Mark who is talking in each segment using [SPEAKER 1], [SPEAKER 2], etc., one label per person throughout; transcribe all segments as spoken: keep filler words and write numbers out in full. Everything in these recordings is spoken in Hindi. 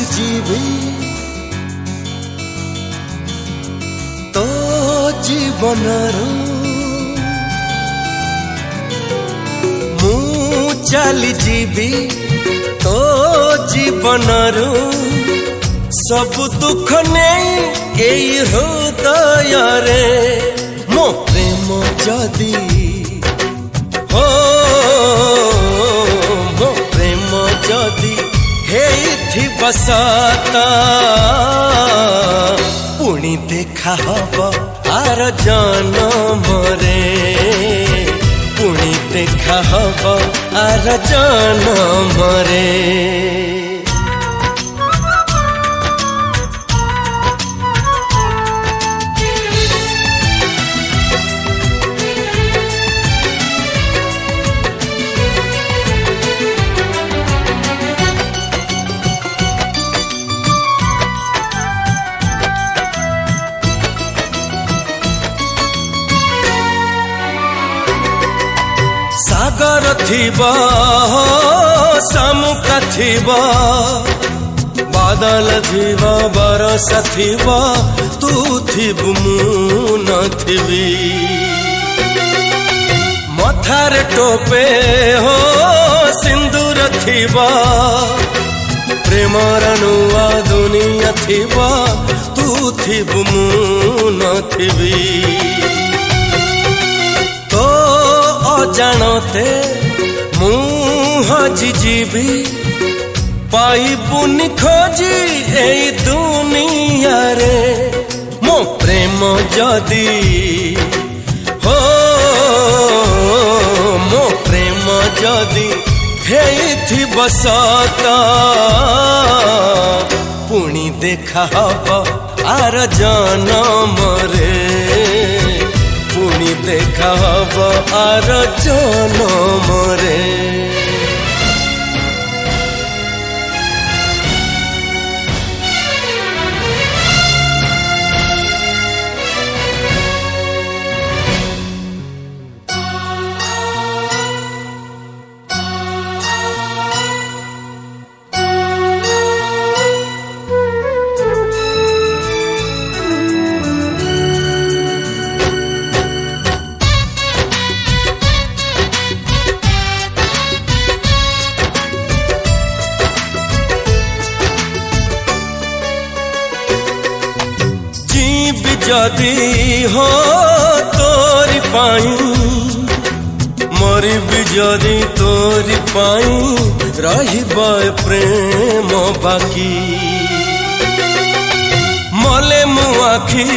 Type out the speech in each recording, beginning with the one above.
[SPEAKER 1] जीवी तो जीवनर मु चली जीवी तो जीवनर सब दुख नहीं एई हृदय रे मो प्रेम जदी हो मो प्रेम जदी हेथि बसाता पुणी देखा हब आर जन्म रे पुणी देखा हब आर जन्म रे सागर थिबा समुद्र थिबा बादल थिबा बरसा थिबा तू थिबु मु नथिबी मथार टोपे हो सिंदूर थिबा प्रेमर नुआ दुनिया थिबा तू थिबु मु नथिबी जानते मुँह जीवी पाइबुनि खोजी ए दुनिया रे मो प्रेम जदी हो मो प्रेम जदी हेथि बसता पुणी देखा हब आर जन्म रे पुणी देखा हब आर जन्म रे जदी हो तोरी पाई मरी भी जदी तोरी पाई रहिबा प्रेम बाकी मले मु आखी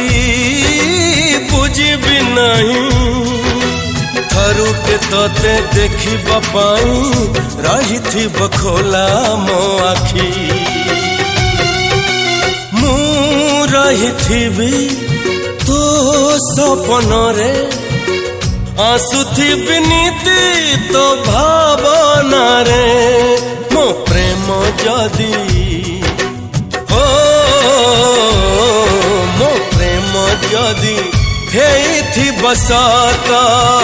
[SPEAKER 1] बुझी भी नहीं थरु के तोते देखिबा पाई रही थी बखोला मो आखी मु रही थी भी तो सपन रे आसुथी नीति तो भावना रे मो प्रेम जदी हो मो प्रेम जदी हेथि बसता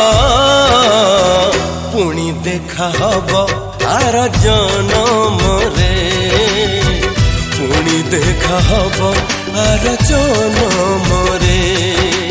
[SPEAKER 1] पुणी देखा हब आर जन्म रे पुणी देखा हब आर जन्म रे।